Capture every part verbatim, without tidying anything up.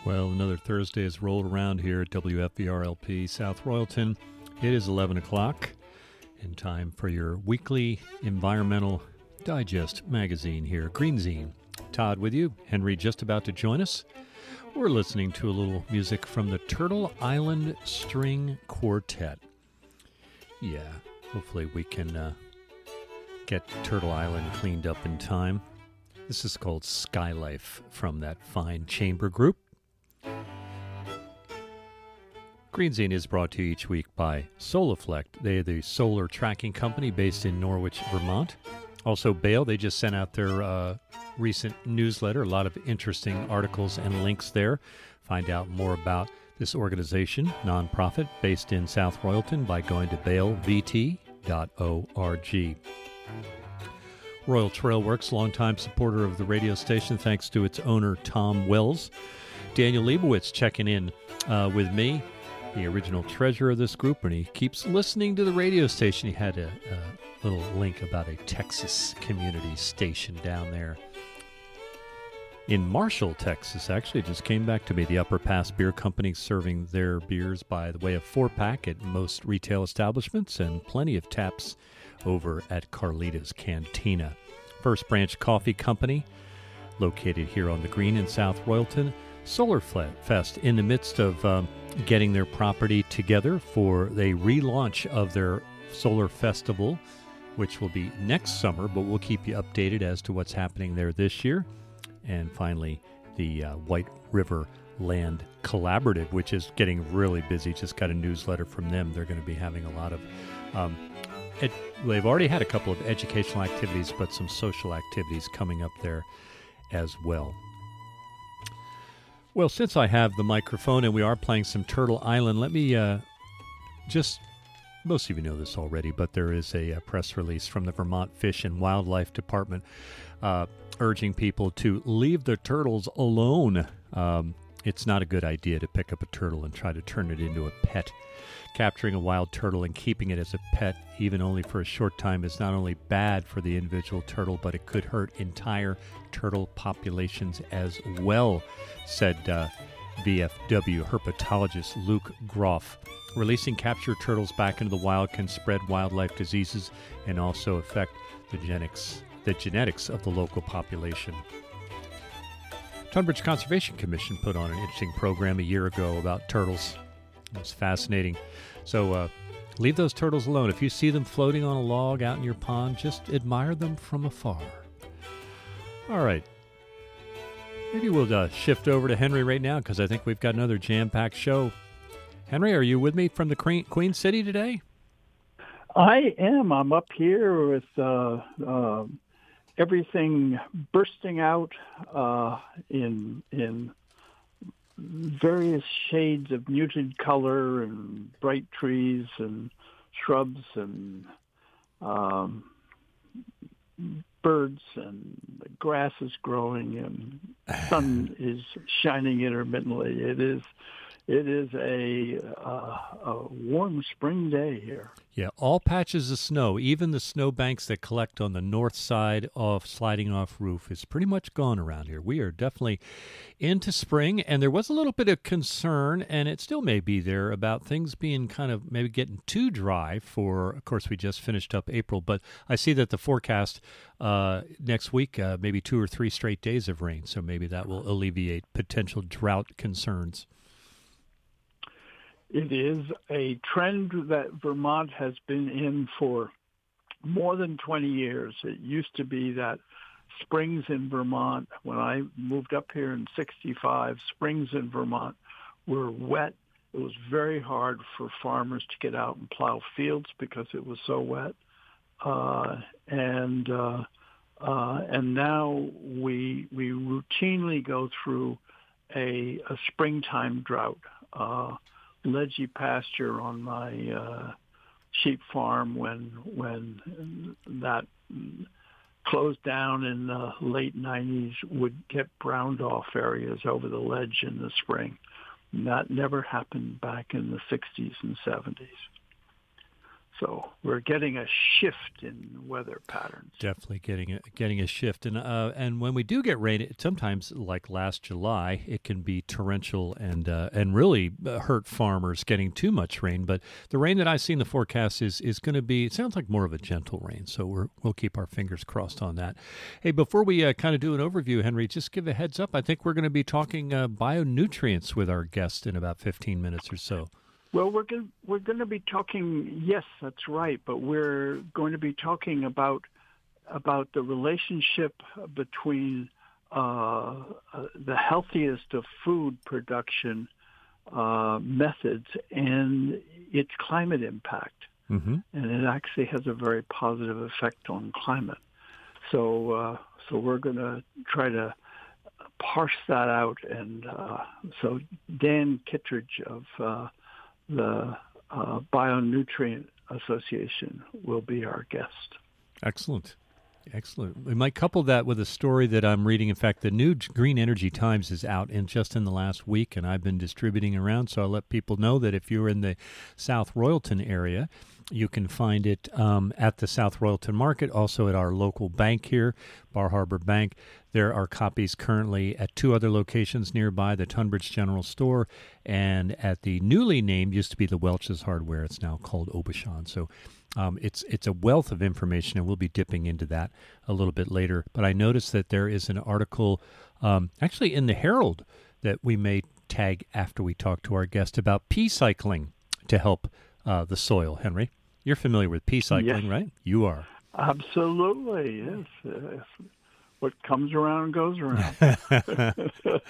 Well, another Thursday has rolled around here at W F B R L P South Royalton. It is eleven o'clock, and time for your weekly Environmental Digest magazine here, Greenzine. Todd with you, Henry just about to join us. We're listening to a little music from the Turtle Island String Quartet. Yeah, hopefully we can uh, get Turtle Island cleaned up in time. This is called Skylife from that fine chamber group. Greenzine is brought to you each week by Solaflect. They are the solar tracking company based in Norwich, Vermont. Also, Bale, they just sent out their uh, recent newsletter. A lot of interesting articles and links there. Find out more about this organization, nonprofit, based in South Royalton by going to bale v t dot org. Royal Trail Works, longtime supporter of the radio station, thanks to its owner, Tom Wells. Daniel Leibowitz checking in uh, with me, the original treasurer of this group, and he keeps listening to the radio station. He had a, a little link about a Texas community station down there in Marshall, Texas. Actually, it just came back to me. The Upper Pass Beer Company serving their beers by the way of four-pack at most retail establishments and plenty of taps over at Carlita's Cantina. First Branch Coffee Company, located here on the Green in South Royalton. Solar Fest, in the midst of um, getting their property together for a relaunch of their Solar Festival, which will be next summer, but we'll keep you updated as to what's happening there this year. And finally, the uh, White River Land Collaborative, which is getting really busy. Just got a newsletter from them. They're going to be having a lot of um, ed- they've already had a couple of educational activities, but some social activities coming up there as well. Well, since I have the microphone and we are playing some Turtle Island, let me uh, just, most of you know this already, but there is a, a press release from the Vermont Fish and Wildlife Department uh, urging people to leave the turtles alone. Um, it's not a good idea to pick up a turtle and try to turn it into a pet. Capturing a wild turtle and keeping it as a pet, even only for a short time, is not only bad for the individual turtle, but it could hurt entire turtle populations as well, said uh, V F W herpetologist Luke Groff. Releasing captured turtles back into the wild can spread wildlife diseases and also affect the genetics, the genetics of the local population. Tunbridge Conservation Commission put on an interesting program a year ago about turtles. It was fascinating. So uh, leave those turtles alone. If you see them floating on a log out in your pond, just admire them from afar. All right. Maybe we'll uh, shift over to Henry right now because I think we've got another jam-packed show. Henry, are you with me from the Queen, Queen City today? I am. I'm up here with uh, uh, everything bursting out uh, in in various shades of muted color and bright trees and shrubs and um, birds, and the grass is growing and the sun is shining intermittently. It is It is a, uh, a warm spring day here. Yeah, all patches of snow, even the snow banks that collect on the north side of Sliding Off Roof, is pretty much gone around here. We are definitely into spring, and there was a little bit of concern, and it still may be there, about things being kind of maybe getting too dry for, of course, we just finished up April, but I see that the forecast uh, next week, uh, maybe two or three straight days of rain, so maybe that will alleviate potential drought concerns. It is a trend that Vermont has been in for more than twenty years. It used to be that springs in Vermont, when I moved up here in sixty-five, springs in Vermont were wet. It was very hard for farmers to get out and plow fields because it was so wet. Uh, and uh, uh, and now we we routinely go through a, a springtime drought. Uh, ledgy pasture on my uh, sheep farm when when that closed down in the late nineties would get browned off areas over the ledge in the spring. And that never happened back in the sixties and seventies. So we're getting a shift in weather patterns. Definitely getting a, getting a shift. And uh, and when we do get rain, it, sometimes, like last July, it can be torrential and uh, and really hurt farmers getting too much rain. But the rain that I see in the forecast is is going to be, it sounds like more of a gentle rain. So we're, we'll keep our fingers crossed on that. Hey, before we uh, kind of do an overview, Henry, just give a heads up. I think we're going to be talking uh, bionutrients with our guest in about fifteen minutes or so. Well, we're going we're going to be talking. Yes, that's right. But we're going to be talking about about the relationship between uh, uh, the healthiest of food production uh, methods and its climate impact, mm-hmm. and it actually has a very positive effect on climate. So, uh, so we're going to try to parse that out, and uh, so Dan Kittredge of uh, the uh, Bionutrient Association will be our guest. Excellent. Excellent. We might couple that with a story that I'm reading. In fact, the new Green Energy Times is out in just in the last week, and I've been distributing around, so I'll let people know that if you're in the South Royalton area, you can find it um, at the South Royalton Market, also at our local bank here, Bar Harbor Bank. There are copies currently at two other locations nearby, the Tunbridge General Store, and at the newly named, used to be the Welch's Hardware. It's now called Aubuchon. So um, it's it's a wealth of information, and we'll be dipping into that a little bit later. But I noticed that there is an article um, actually in the Herald that we may tag after we talk to our guest about pea cycling to help uh, the soil. Henry, you're familiar with pea cycling, yes. Right? You are. Absolutely, yes. Uh, what comes around goes around.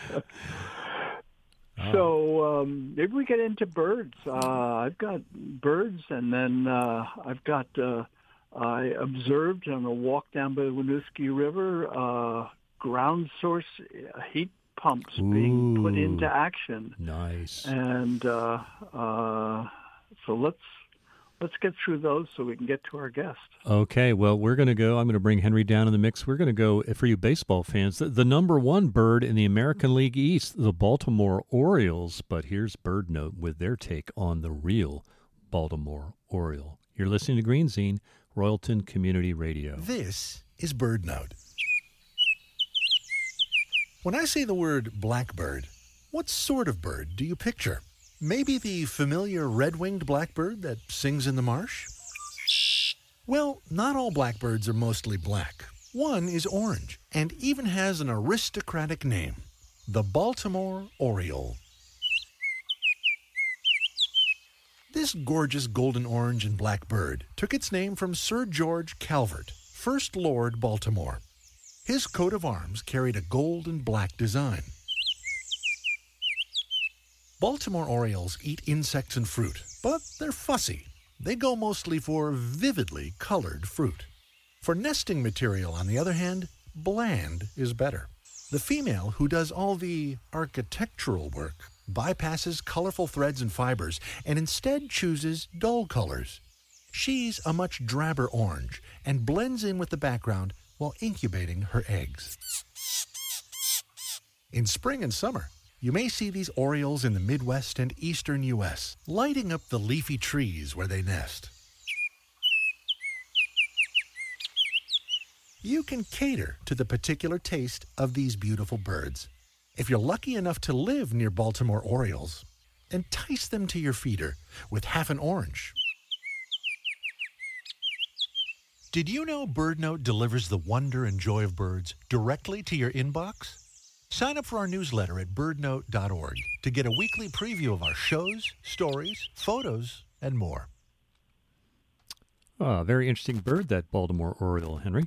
So um, maybe we get into birds. Uh, I've got birds, and then uh, I've got, uh, I observed on a walk down by the Winooski River, uh, ground source heat pumps Ooh, being put into action. Nice. And uh, uh, so let's let's get through those so we can get to our guest. Okay, well, we're going to go. I'm going to bring Henry down in the mix. We're going to go, for you baseball fans, the, the number one bird in the American League East, the Baltimore Orioles. But here's Bird Note with their take on the real Baltimore Oriole. You're listening to Green Zine, Royalton Community Radio. This is Bird Note. When I say the word blackbird, what sort of bird do you picture? Maybe the familiar red-winged blackbird that sings in the marsh? Well, not all blackbirds are mostly black. One is orange and even has an aristocratic name, the Baltimore Oriole. This gorgeous golden orange and black bird took its name from Sir George Calvert, First Lord Baltimore. His coat of arms carried a gold and black design. Baltimore Orioles eat insects and fruit, but they're fussy. They go mostly for vividly colored fruit. For nesting material, on the other hand, bland is better. The female, who does all the architectural work, bypasses colorful threads and fibers and instead chooses dull colors. She's a much drabber orange and blends in with the background while incubating her eggs. In spring and summer, you may see these orioles in the Midwest and eastern U S, lighting up the leafy trees where they nest. You can cater to the particular taste of these beautiful birds. If you're lucky enough to live near Baltimore Orioles, entice them to your feeder with half an orange. Did you know BirdNote delivers the wonder and joy of birds directly to your inbox? Sign up for our newsletter at bird note dot org to get a weekly preview of our shows, stories, photos, and more. Ah, very interesting bird, that Baltimore Oriole, Henry.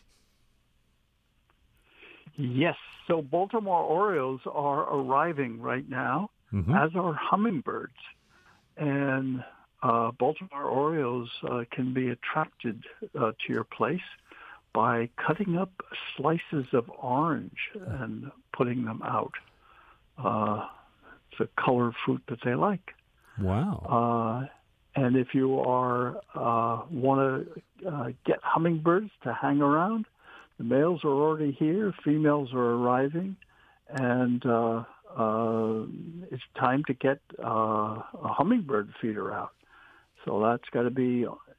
Yes, so Baltimore Orioles are arriving right now, mm-hmm. as are hummingbirds. And uh, Baltimore Orioles uh, can be attracted uh, to your place by cutting up slices of orange and putting them out. Uh, it's a color fruit that they like. Wow. Uh, and if you are uh, want to uh, get hummingbirds to hang around, the males are already here, females are arriving, and uh, uh, it's time to get uh, a hummingbird feeder out. So that's got to be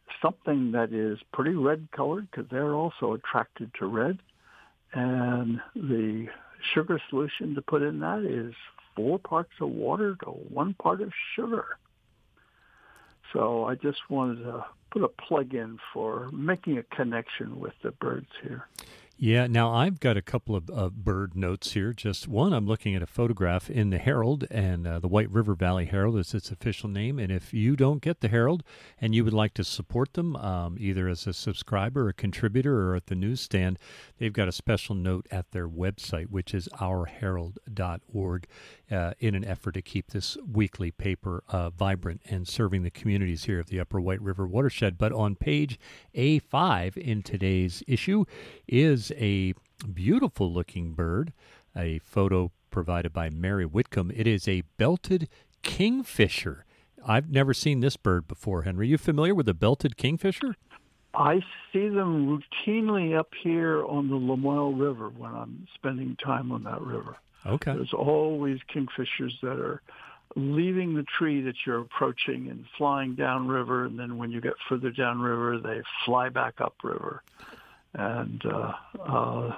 something that is pretty red colored because they're also attracted to red. And the sugar solution to put in that is four parts of water to one part of sugar. So I just wanted to put a plug in for making a connection with the birds here. Yeah, now I've got a couple of uh, bird notes here. Just one, I'm looking at a photograph in the Herald, and uh, the White River Valley Herald is its official name. And if you don't get the Herald and you would like to support them, um, either as a subscriber, a contributor, or at the newsstand, they've got a special note at their website, which is our herald dot org, uh, in an effort to keep this weekly paper uh, vibrant and serving the communities here of the Upper White River watershed. But on page A five in today's issue is a beautiful-looking bird, a photo provided by Mary Whitcomb. It is a belted kingfisher. I've never seen this bird before, Henry. You familiar with a belted kingfisher? I see them routinely up here on the Lamoille River when I'm spending time on that river. Okay. There's always kingfishers that are leaving the tree that you're approaching and flying downriver, and then when you get further downriver, they fly back upriver. And uh, uh,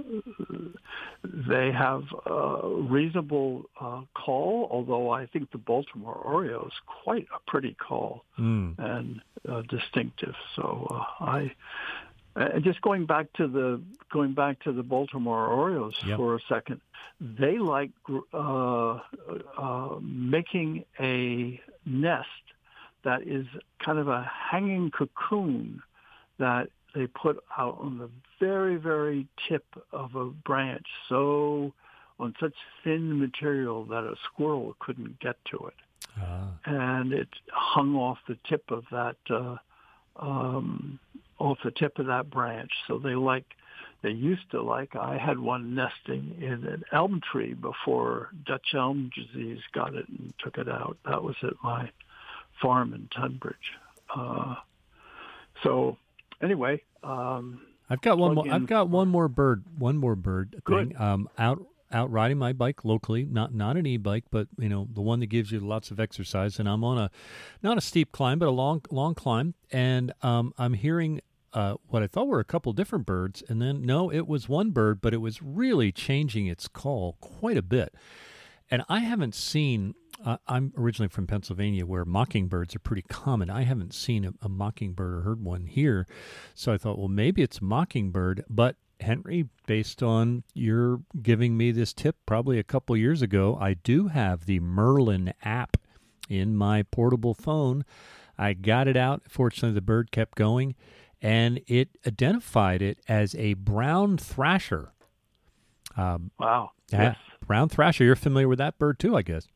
they have a reasonable uh, call, although I think the Baltimore Oriole is quite a pretty call mm. and uh, distinctive. So uh, I, and just going back to the going back to the Baltimore Orioles yep. for a second, they like uh, uh, making a nest that is kind of a hanging cocoon that they put out on the very, very tip of a branch, so on such thin material that a squirrel couldn't get to it. Ah. And it hung off the tip of that, uh, um, off the tip of that branch. So they like, they used to like, I had one nesting in an elm tree before Dutch elm disease got it and took it out. That was at my farm in Tunbridge. Uh, so, Anyway, um, I've got one more. I've got one more bird. One more bird Good. thing. Um, out out riding my bike locally, not not an e-bike, but you know the one that gives you lots of exercise. And I'm on a not a steep climb, but a long long climb. And um, I'm hearing uh, what I thought were a couple different birds, and then no, it was one bird, but it was really changing its call quite a bit. And I haven't seen. Uh, I'm originally from Pennsylvania, where mockingbirds are pretty common. I haven't seen a, a mockingbird or heard one here. So I thought, well, maybe it's a mockingbird. But, Henry, based on your giving me this tip probably a couple years ago, I do have the Merlin app in my portable phone. I got it out. Fortunately, the bird kept going, and it identified it as a brown thrasher. Um, wow. Yes. Brown thrasher. You're familiar with that bird, too, I guess.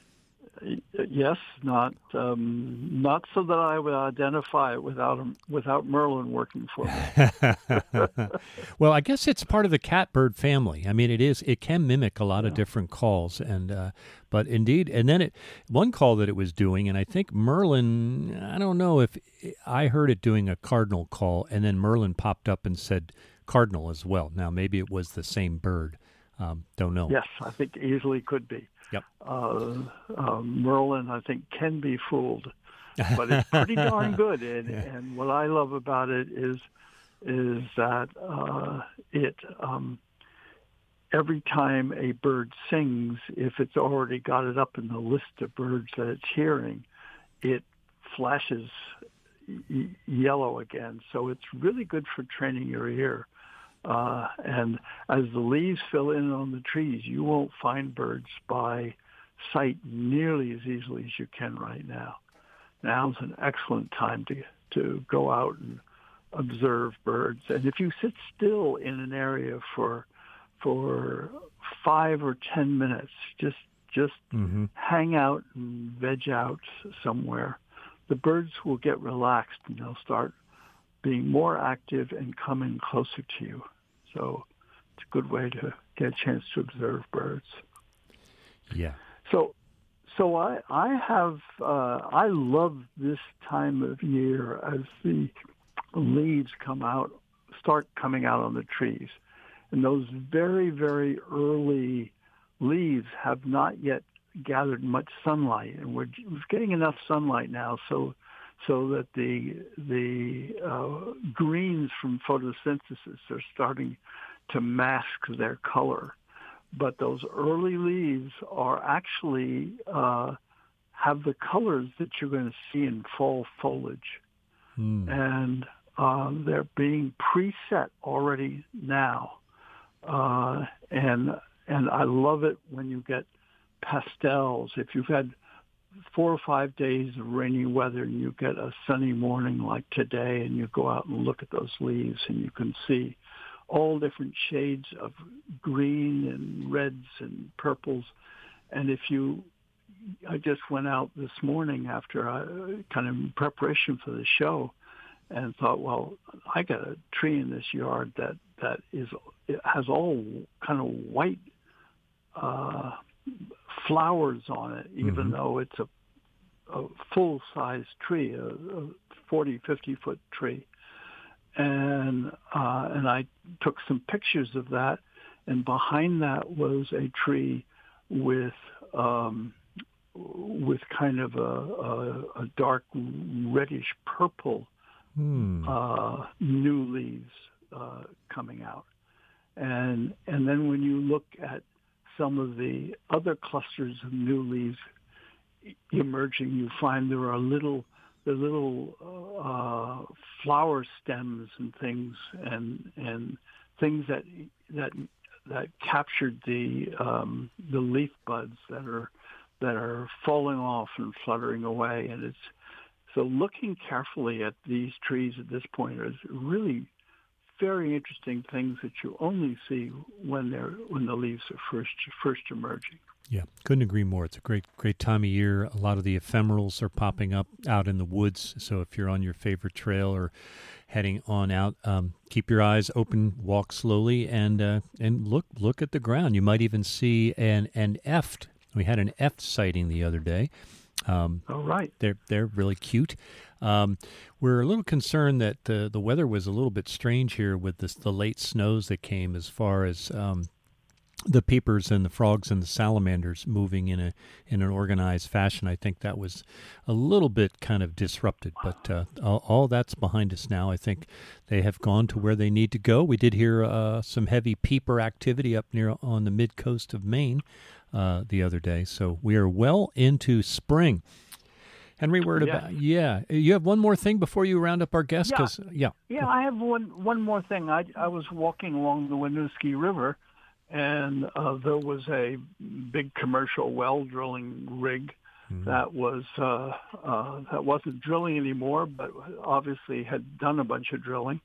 Yes, not um, not so that I would identify it without without Merlin working for me. Well, I guess it's part of the catbird family. I mean, it is. It can mimic a lot yeah. of different calls, and uh, but indeed, and then it one call that it was doing, and I think Merlin. I don't know if I heard it doing a cardinal call, and then Merlin popped up and said cardinal as well. Now, maybe it was the same bird. Um, don't know. Yes, I think easily could be. Yep. Uh, uh, Merlin, I think, can be fooled, but it's pretty darn good. And, yeah. and what I love about it is is that uh, it um, every time a bird sings, if it's already got it up in the list of birds that it's hearing, it flashes y- yellow again. So it's really good for training your ear. Uh, and as the leaves fill in on the trees, you won't find birds by sight nearly as easily as you can right now. Now's an excellent time to to go out and observe birds. And if you sit still in an area for for five or ten minutes, just just mm-hmm. hang out and veg out somewhere, the birds will get relaxed and they'll start being more active and coming closer to you. So it's a good way to get a chance to observe birds. Yeah. So, so I I have uh, I love this time of year as the leaves come out, start coming out on the trees, and those very very early leaves have not yet gathered much sunlight, and we're, we're getting enough sunlight now, so so that the the uh, greens from photosynthesis are starting to mask their color. But those early leaves are actually uh, have the colors that you're going to see in fall foliage. Mm. And um, they're being preset already now. Uh, and and I love it when you get pastels. If you've had four or five days of rainy weather and you get a sunny morning like today and you go out and look at those leaves and you can see all different shades of green and reds and purples. And if you, I just went out this morning after I, kind of in preparation for the show and thought, well, I got a tree in this yard that, that is, it has all kind of white uh, flowers on it, even mm-hmm. though it's a, a full-size tree, a, a forty, fifty-foot tree. And uh, and I took some pictures of that, and behind that was a tree with um, with kind of a, a, a dark reddish purple mm. uh, new leaves uh, coming out. And and then when you look at some of the other clusters of new leaves emerging, you find there are little the little uh, flower stems and things and and things that that that captured the um, the leaf buds that are that are falling off and fluttering away. And it's so looking carefully at these trees at this point is really very interesting things that you only see when they're when the leaves are first first emerging. Yeah, couldn't agree more. It's a great, great time of year. A lot of the ephemerals are popping up out in the woods. So if you're on your favorite trail or heading on out, um, keep your eyes open, walk slowly, and uh, and look look at the ground. You might even see an an eft. We had an eft sighting the other day. Um, All right, they're they're really cute. Um, we're a little concerned that the the weather was a little bit strange here with this, the late snows that came, as far as um, the peepers and the frogs and the salamanders moving in a in an organized fashion. I think that was a little bit kind of disrupted, but uh, all, all that's behind us now. I think they have gone to where they need to go. We did hear uh, some heavy peeper activity up near on the mid coast of Maine uh, the other day, so we are well into spring. Henry, word yeah. about yeah. You have one more thing before you round up our guests, yeah. because yeah, yeah. I have one one more thing. I I was walking along the Winooski River. And uh, there was a big commercial well drilling rig mm-hmm. that was uh, uh, that wasn't drilling anymore, but obviously had done a bunch of drilling.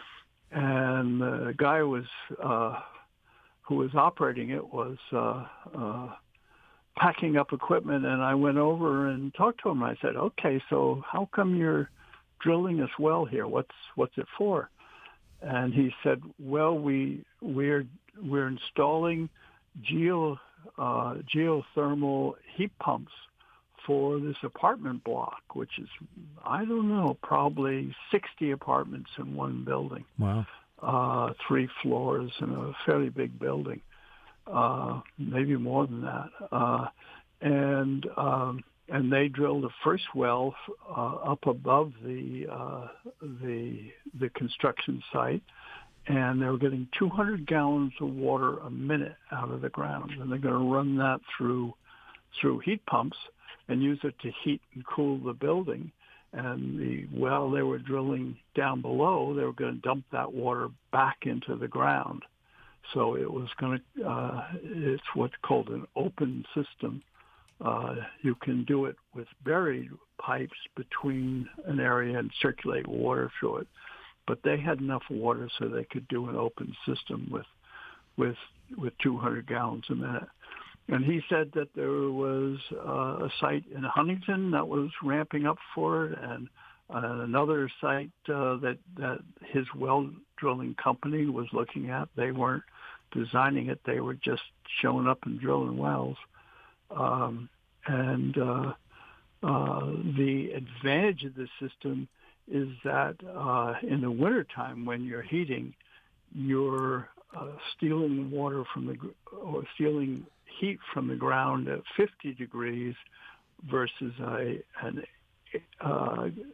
And the guy was uh, who was operating it was uh, uh, packing up equipment, and I went over and talked to him. I said, "Okay, so how come you're drilling this well here? What's what's it for?" And he said, "Well, we we're we're installing geo uh, geothermal heat pumps for this apartment block, which is, I don't know, probably sixty apartments in one building. Wow, uh, three floors in a fairly big building, uh, maybe more than that. Uh, and um, and they drilled the first well uh, up above the uh, the the construction site, and they were getting two hundred gallons of water a minute out of the ground, and they're going to run that through through heat pumps and use it to heat and cool the building. And the well they were drilling down below, they were going to dump that water back into the ground. So it was going to, uh, it's what's called an open system. Uh, you can do it with buried pipes between an area and circulate water through it. But they had enough water so they could do an open system with with with two hundred gallons a minute. And he said that there was uh, a site in Huntington that was ramping up for it, and uh, another site uh, that, that his well drilling company was looking at. They weren't designing it. They were just showing up and drilling wells. Um, and uh, uh, the advantage of the system is that uh, in the wintertime when you're heating, you're uh, stealing water from the, or stealing heat from the ground at fifty degrees versus a, an, uh,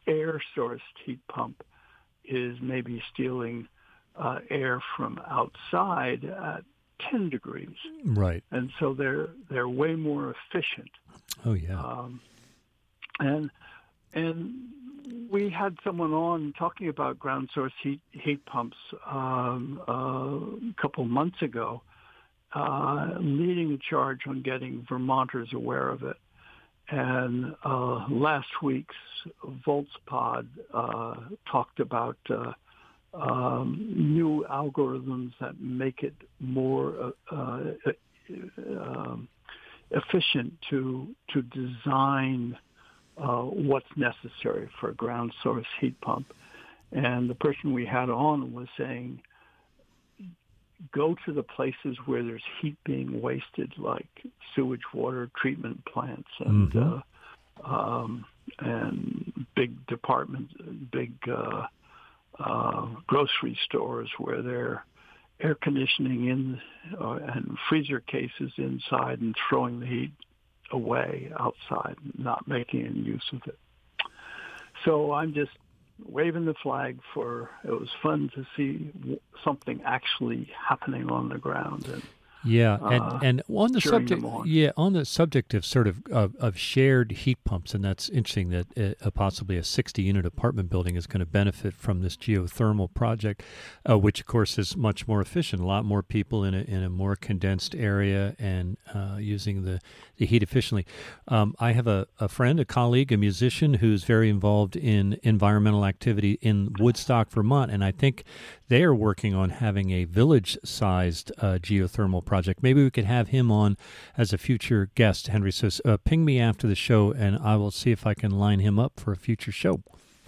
air-sourced heat pump is maybe stealing uh, air from outside at ten degrees. Right. And so they're they're way more efficient. Oh, yeah. Um, and and we had someone on talking about ground source heat heat pumps um, uh, a couple months ago, uh, leading a charge on getting Vermonters aware of it. And uh, last week's VoltsPod uh, talked about uh, um, new algorithms that make it more uh, uh, uh, efficient to to design uh, what's necessary for a ground source heat pump. And the person we had on was saying, go to the places where there's heat being wasted, like sewage water treatment plants and mm-hmm. uh, um, and big department, big uh, uh, grocery stores where they're air conditioning in uh, and freezer cases inside and throwing the heat away outside, not making any use of it. So I'm just waving the flag for, it was fun to see something actually happening on the ground. And yeah, and, uh, and on the subject, on. yeah, on the subject of sort of of, of shared heat pumps, and that's interesting that uh, possibly a sixty-unit apartment building is going to benefit from this geothermal project, uh, which of course is much more efficient. A lot more people in a in a more condensed area and uh, using the, the heat efficiently. Um, I have a, a friend, a colleague, a musician who's very involved in environmental activity in Woodstock, Vermont, and I think they are working on having a village-sized uh, geothermal project. Maybe we could have him on as a future guest, Henry. So uh, ping me after the show, and I will see if I can line him up for a future show.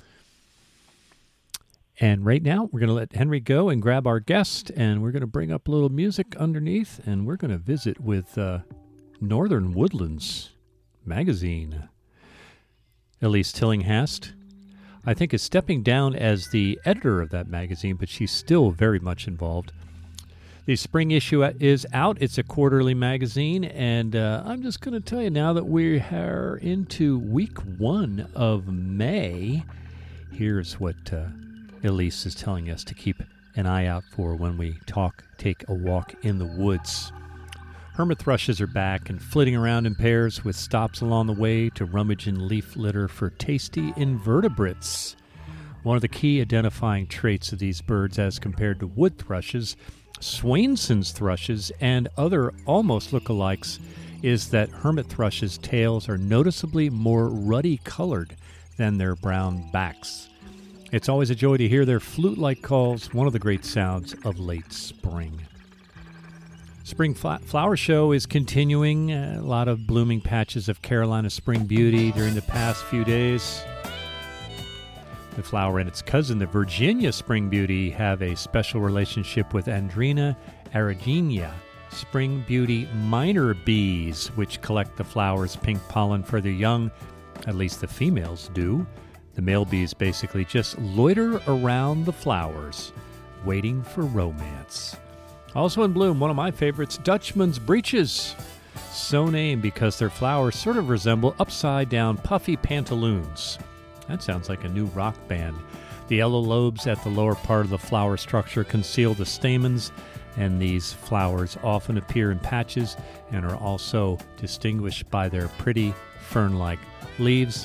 And right now, we're going to let Henry go and grab our guest, and we're going to bring up a little music underneath, and we're going to visit with uh, Northern Woodlands Magazine. Elise Tillinghast, I think, is stepping down as the editor of that magazine, but she's still very much involved. The spring issue is out. It's a quarterly magazine, and uh, I'm just going to tell you now that we are into week one of May. Here's what uh, Elise is telling us to keep an eye out for when we talk, take a walk in the woods. Hermit thrushes are back and flitting around in pairs with stops along the way to rummage in leaf litter for tasty invertebrates. One of the key identifying traits of these birds as compared to wood thrushes, Swainson's thrushes, and other almost lookalikes is that hermit thrushes' tails are noticeably more ruddy colored than their brown backs. It's always a joy to hear their flute-like calls, one of the great sounds of late spring. Spring Flower Show is continuing. A lot of blooming patches of Carolina Spring Beauty during the past few days. The flower and its cousin, the Virginia Spring Beauty, have a special relationship with Andrena aerugina, Spring Beauty minor bees, which collect the flower's pink pollen for their young. At least the females do. The male bees basically just loiter around the flowers, waiting for romance. Also in bloom, one of my favorites, Dutchman's breeches. So named because their flowers sort of resemble upside-down puffy pantaloons. That sounds like a new rock band. The yellow lobes at the lower part of the flower structure conceal the stamens, and these flowers often appear in patches and are also distinguished by their pretty fern-like leaves.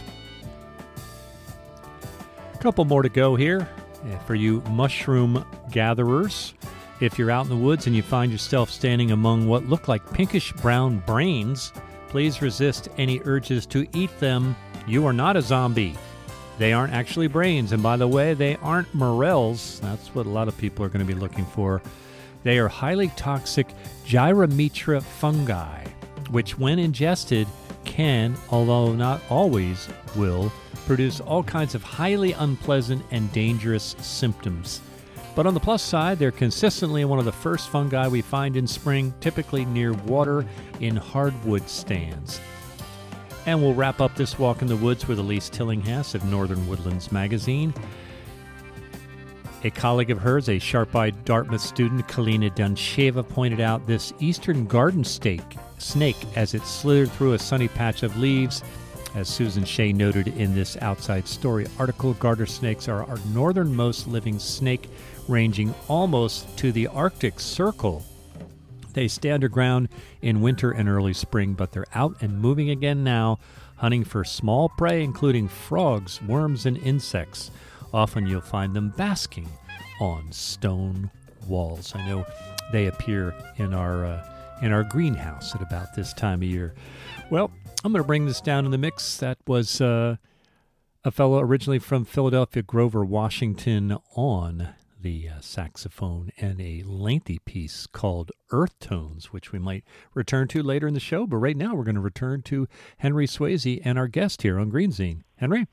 A couple more to go here for you mushroom gatherers. If you're out in the woods and you find yourself standing among what look like pinkish-brown brains, please resist any urges to eat them. You are not a zombie. They aren't actually brains. And by the way, they aren't morels. That's what a lot of people are going to be looking for. They are highly toxic Gyrometra fungi, which when ingested can, although not always will, produce all kinds of highly unpleasant and dangerous symptoms. But on the plus side, they're consistently one of the first fungi we find in spring, typically near water in hardwood stands. And we'll wrap up this walk in the woods with Elise Tillinghast of Northern Woodlands Magazine. A colleague of hers, a sharp-eyed Dartmouth student, Kalina Dunsheva, pointed out this eastern garden snake, snake as it slithered through a sunny patch of leaves As Susan Shea noted in this Outside Story article, garter snakes are our northernmost living snake, ranging almost to the Arctic Circle. They stay underground in winter and early spring, but they're out and moving again now, hunting for small prey, including frogs, worms, and insects. Often you'll find them basking on stone walls. I know they appear in our uh, in our greenhouse at about this time of year. Well, I'm going to bring this down in the mix. That was uh, a fellow originally from Philadelphia, Grover Washington, on the uh, saxophone, and a lengthy piece called Earth Tones, which we might return to later in the show. But right now we're going to return to Henry Swayze and our guest here on Greenzine. Henry?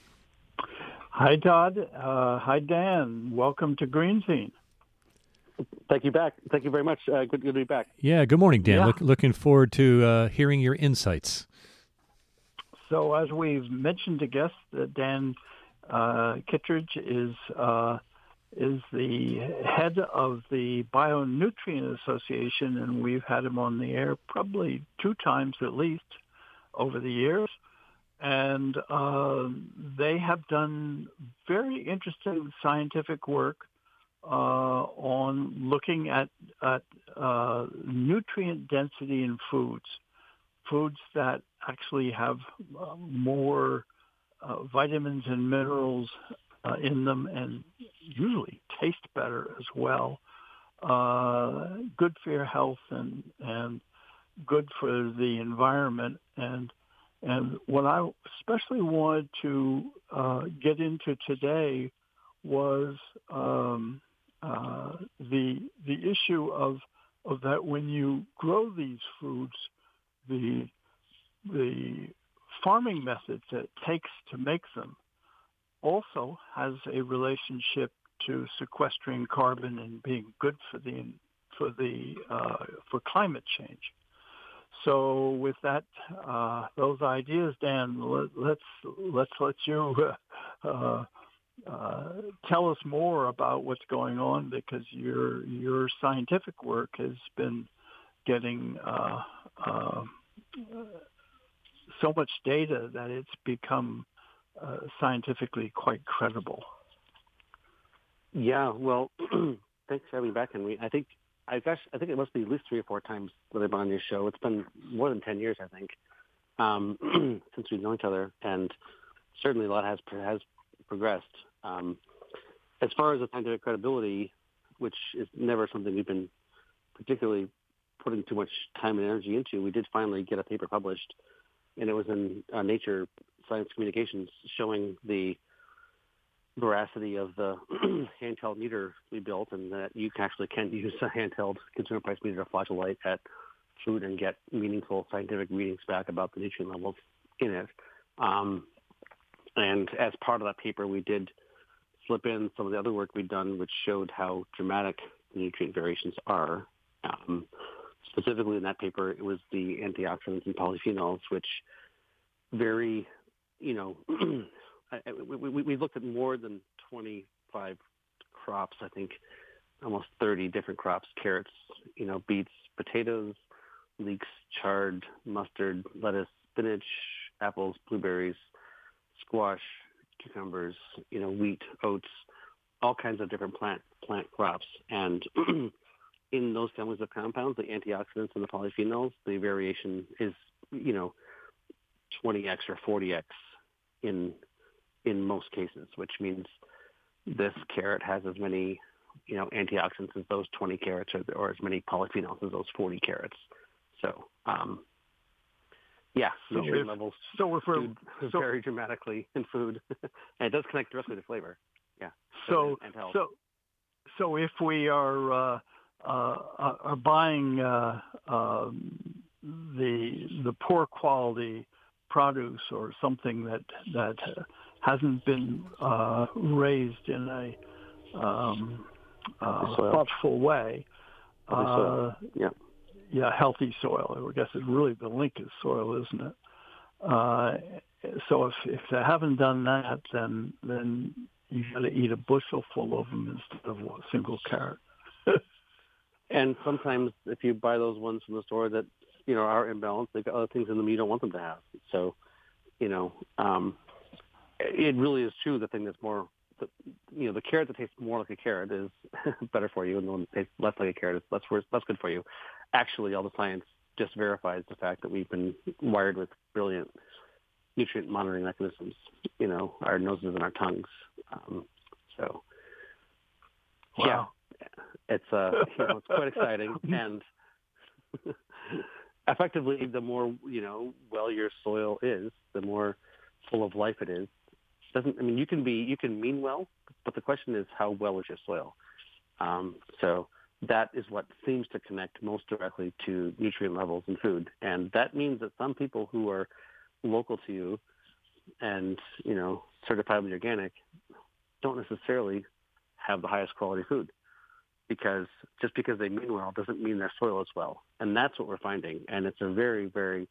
Hi, Todd. Uh, hi, Dan. Welcome to Greenzine. Thank you back. Thank you very much. Uh, good, good to be back. Yeah, good morning, Dan. Yeah. Look, looking forward to uh, hearing your insights. So as we've mentioned to guests, uh, Dan uh, Kittredge is uh, is the head of the Bionutrient Association, and we've had him on the air probably two times at least over the years. And uh, they have done very interesting scientific work uh, on looking at, at uh, nutrient density in foods, foods that actually have uh, more uh, vitamins and minerals uh, in them and usually taste better as well, uh, good for your health and, and good for the environment. And And what I especially wanted to uh, get into today was um, uh, the the issue of of that when you grow these foods, the the farming methods that it takes to make them also has a relationship to sequestering carbon and being good for the for the uh, for climate change. So with that, uh, those ideas, Dan, let, let's let's let you uh, uh, uh, tell us more about what's going on, because your your scientific work has been getting uh, uh, so much data that it's become uh, scientifically quite credible. Yeah, well, thanks for having me back, Henry. I think I've actually, I think it must be at least three or four times that I've been on your show. It's been more than ten years, I think, um, since we've known each other, and certainly a lot has has progressed. Um, as far as the scientific credibility, which is never something we've been particularly putting too much time and energy into, we did finally get a paper published, and it was in uh, Nature Science Communications showing the veracity of the handheld meter we built, and that you actually can use a handheld consumer price meter to flash a light at food and get meaningful scientific readings back about the nutrient levels in it. Um, and as part of that paper, we did slip in some of the other work we'd done, which showed how dramatic the nutrient variations are. Um, specifically in that paper, it was the antioxidants and polyphenols, which vary, you know, we, we, we looked at more than twenty-five crops, I think almost thirty different crops, carrots, you know, beets, potatoes, leeks, chard, mustard, lettuce, spinach, apples, blueberries, squash, cucumbers, you know, wheat, oats, all kinds of different plant plant crops. And in those families of compounds, the antioxidants and the polyphenols, the variation is, you know, twenty x or forty x in in most cases, which means this carrot has as many, you know, antioxidants as those twenty carrots, or, or as many polyphenols as those forty carrots. So, um, yeah, so nutrient if, levels so if we're, do so, vary dramatically in food, and it does connect directly to flavor. Yeah. So, and, and health. so, so if we are uh, uh, are buying uh, um, the the poor quality produce or something that that hasn't been uh, raised in a um, uh, thoughtful way, uh, yeah, yeah, healthy soil. I guess it really the link is soil, isn't it? Uh, so if if they haven't done that, then then you got to eat a bushel full of them instead of a single carrot. And sometimes if you buy those ones from the store that, you know, are imbalanced, they've got other things in them you don't want them to have. So you know, um, it really is true. The thing that's more, you know, the carrot that tastes more like a carrot is better for you, and the one that tastes less like a carrot is less worse, less good for you. Actually, all the science just verifies the fact that we've been wired with brilliant nutrient monitoring mechanisms, you know, our noses and our tongues. Um, so, wow. yeah, it's uh, you know, it's quite exciting, and effectively, the more, you know, well your soil is, the more full of life it is. Doesn't I mean you can be you can mean well, but the question is how well is your soil? Um, so that is what seems to connect most directly to nutrient levels in food, and that means that some people who are local to you and, you know, certifiably organic don't necessarily have the highest quality food, because just because they mean well doesn't mean their soil is well. And that's what we're finding. And it's a very, very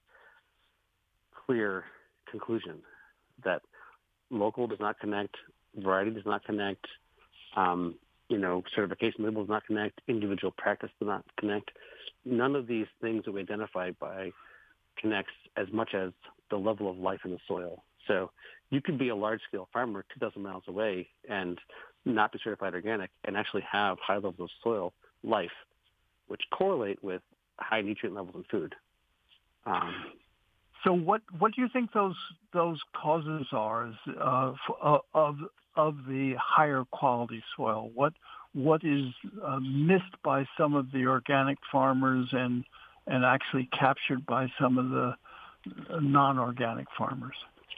clear conclusion that local does not connect, variety does not connect, um, you know, certification label does not connect, individual practice does not connect. None of these things that we identify by connects as much as the level of life in the soil. So you could be a large-scale farmer two thousand miles away and not be certified organic and actually have high levels of soil life, which correlate with high nutrient levels in food. Um, so what what do you think those those causes are uh, f- of of the higher quality soil? What what is uh, missed by some of the organic farmers and and actually captured by some of the non-organic farmers?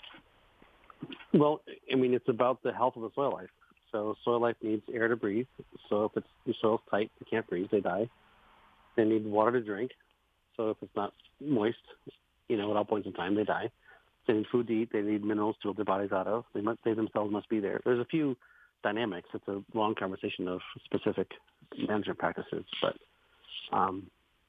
Well, I mean, it's about the health of the soil life. So soil life needs air to breathe. So if it's the soil's tight, they can't breathe, they die. They need water to drink. So if it's not moist, you know, at all points in time, they die. They need food to eat. They need minerals to build their bodies out of. They, must, they themselves must be there. There's a few dynamics. It's a long conversation of specific management practices, but um,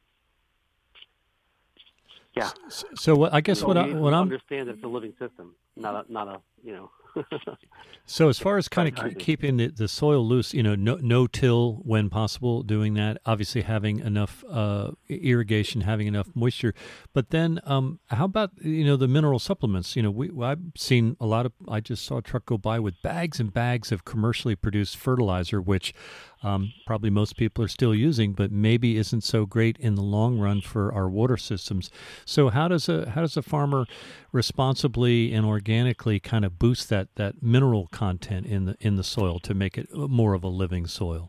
yeah. So what, I guess so what, I, what I'm understand that it's a living system, not a not a you know. So as far as kind of k- keeping the, the soil loose, you know, no no till when possible, doing that. Obviously, having enough uh, irrigation, having enough moisture. But then, um, how about you know the mineral supplements? You know, we I've seen a lot of. I just saw a truck go by with bags and bags of commercially produced fertilizer, which um, probably most people are still using, but maybe isn't so great in the long run for our water systems. So how does a how does a farmer responsibly and organically kind of boost that that mineral content in the in the soil to make it more of a living soil?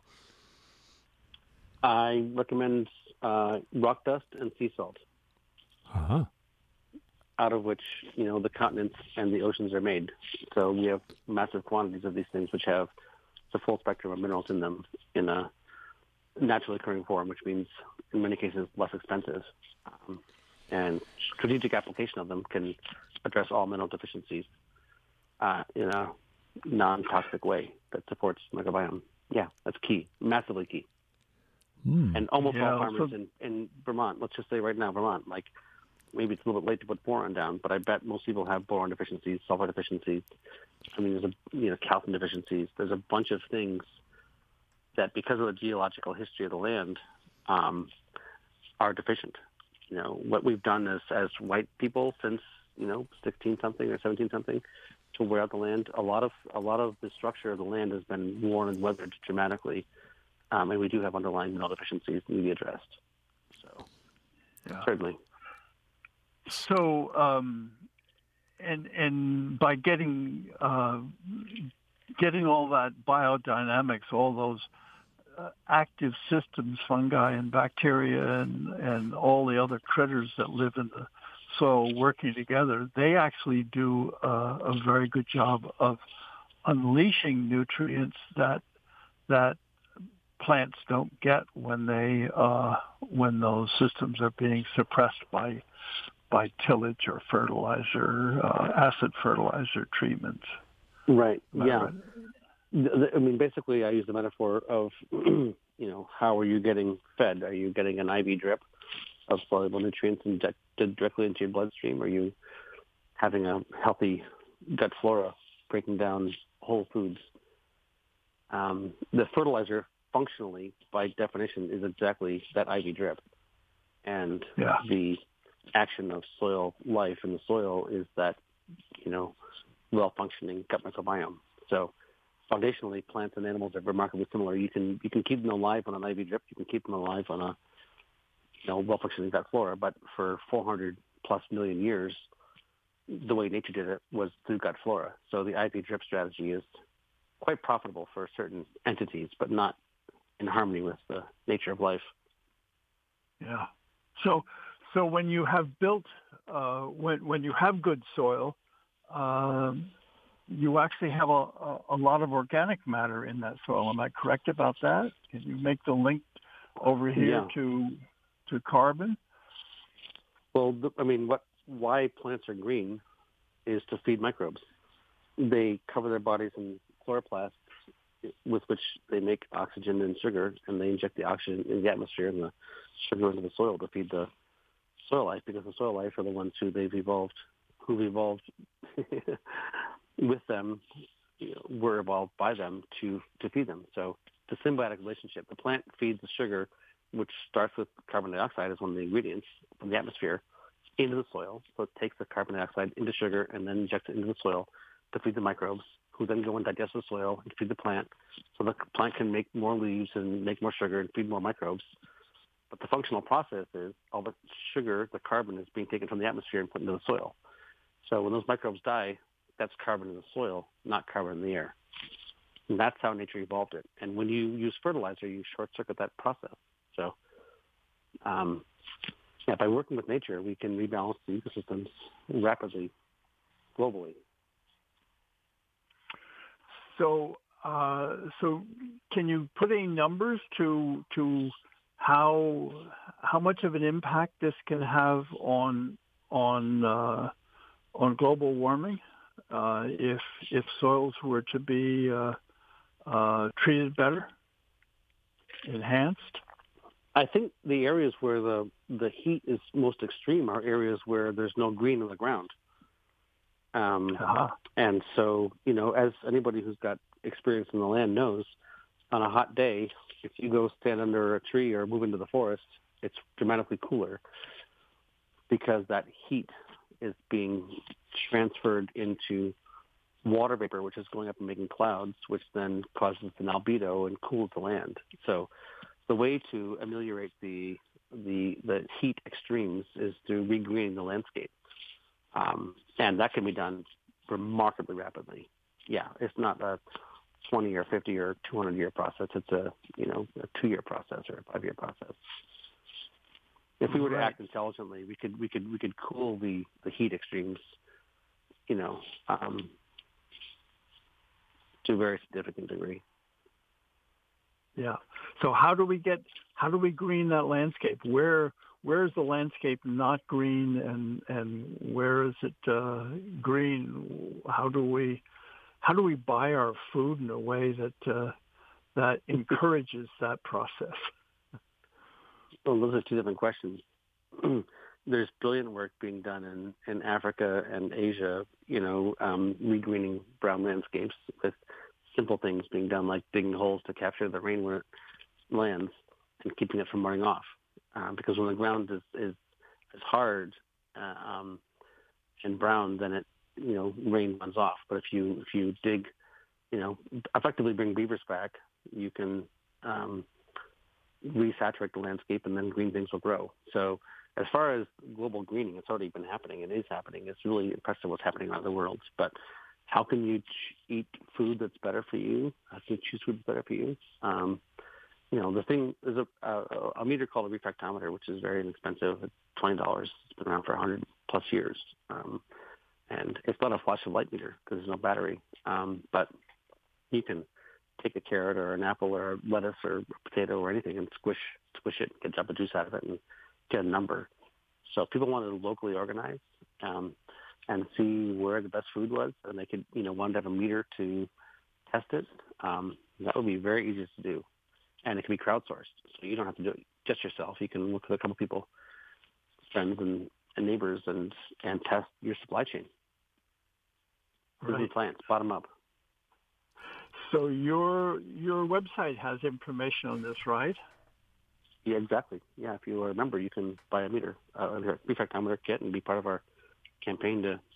I recommend uh, rock dust and sea salt, Uh-huh. out of which you know the continents and the oceans are made. So we have massive quantities of these things, which have the full spectrum of minerals in them in a naturally occurring form, which means in many cases less expensive. Um, and strategic application of them can address all mineral deficiencies uh, in a non-toxic way that supports microbiome. Yeah, that's key, massively key. Mm. And almost Yeah, all farmers so- in, in Vermont, let's just say right now, Vermont, like maybe it's a little bit late to put boron down, but I bet most people have boron deficiencies, sulfur deficiencies. I mean, there's a, you know, calcium deficiencies. There's a bunch of things that because of the geological history of the land um, are deficient. You know, what we've done as, as white people since, you know, sixteen something or seventeen something to wear out the land, a lot of a lot of the structure of the land has been worn and weathered dramatically, um, and we do have underlying mineral deficiencies that need to be addressed. So, Yeah. certainly. So, um, and and by getting uh, getting all that biodynamics, all those uh, active systems, fungi and bacteria, and and all the other critters that live in the soil working together, they actually do uh, a very good job of unleashing nutrients that that plants don't get when they uh, when those systems are being suppressed by by tillage or fertilizer, uh, acid fertilizer treatments. Right. Am I Yeah. right? The- I mean, basically, I use the metaphor of, you know, how are you getting fed? Are you getting an I V drip of soluble nutrients injected directly into your bloodstream? Are you having a healthy gut flora breaking down whole foods? Um, the fertilizer, functionally, by definition, is exactly that I V drip. And Yeah. the action of soil life in the soil is that you know, well-functioning gut microbiome. So foundationally, plants and animals are remarkably similar. You can you can keep them alive on an I V drip. You can keep them alive on a you know well-functioning gut flora. But for four hundred plus million years, the way nature did it was through gut flora. So the I V drip strategy is quite profitable for certain entities, but not in harmony with the nature of life. Yeah. So so when you have built uh, when when you have good soil. Um, you actually have a, a, a lot of organic matter in that soil. Am I correct about that? Can you make the link over here yeah. to to carbon? Well, the, I mean, what why plants are green is to feed microbes. They cover their bodies in chloroplasts with which they make oxygen and sugar, and they inject the oxygen in the atmosphere and the sugar into the soil to feed the soil life, because the soil life are the ones who they've evolved, who've evolved with them, you know, were evolved by them to, to feed them. So the symbiotic relationship, the plant feeds the sugar, which starts with carbon dioxide as one of the ingredients from the atmosphere, into the soil. So it takes the carbon dioxide into sugar and then injects it into the soil to feed the microbes, who then go and digest the soil and feed the plant. So the plant can make more leaves and make more sugar and feed more microbes. But the functional process is all the sugar, the carbon, is being taken from the atmosphere and put into the soil. So when those microbes die, that's carbon in the soil, not carbon in the air. And that's how nature evolved it. And when you use fertilizer, you short-circuit that process. So um, yeah, by working with nature, we can rebalance the ecosystems rapidly, globally. So, uh, so can you put any numbers to to how how much of an impact this can have on on uh, on global warming uh, if if soils were to be uh, uh, treated better, enhanced? I think the areas where the the heat is most extreme are areas where there's no green on the ground. Um, uh-huh. And so, you know, as anybody who's got experience in the land knows, on a hot day, if you go stand under a tree or move into the forest, it's dramatically cooler because that heat is being transferred into water vapor, which is going up and making clouds, which then causes an albedo and cools the land. So the way to ameliorate the the, the heat extremes is through regreening the landscape. Um, and that can be done remarkably rapidly. Yeah, it's not a twenty or fifty or two hundred year process. It's a, you know, a two year process or a five year process. If we were to right. act intelligently, we could we could we could cool the, the heat extremes, you know, um, to a very significant degree. Yeah. So how do we get how do we green that landscape? Where where is the landscape not green, and and where is it uh, green? How do we how do we buy our food in a way that uh, that encourages that process? Well, those are two different questions. There's brilliant work being done in, in Africa and Asia, you know, um, regreening brown landscapes with simple things being done like digging holes to capture the rain lands and keeping it from running off. Um, because when the ground is, is, is hard uh, um, and brown, then it, you know, rain runs off. But if you if you dig, you know, effectively bring beavers back, you can um, resaturate the landscape, and then green things will grow. So as far as global greening, it's already been happening. It is happening. It's really impressive what's happening around the world. But how can you ch- eat food that's better for you? How can you choose food that's better for you? Um, you know, the thing is a, a, a meter called a refractometer, which is very inexpensive. It's twenty dollars. It's been around for one hundred plus years. Um, and it's not a flash of light meter because there's no battery. Um, but you can take a carrot or an apple or a lettuce or a potato or anything and squish squish it, get drop the juice out of it, and get a number. So if people wanted to locally organize um, and see where the best food was, and they could, you know, wanted to have a meter to test it, um, that would be very easy to do. And it can be crowdsourced, so you don't have to do it just yourself. You can look at a couple people, friends and, and neighbors, and, and test your supply chain. Right. Plants, bottom up. So your your website has information on this, right? Yeah, exactly. Yeah, if you are a member, you can buy a meter, uh, a refractometer kit, and be part of our campaign to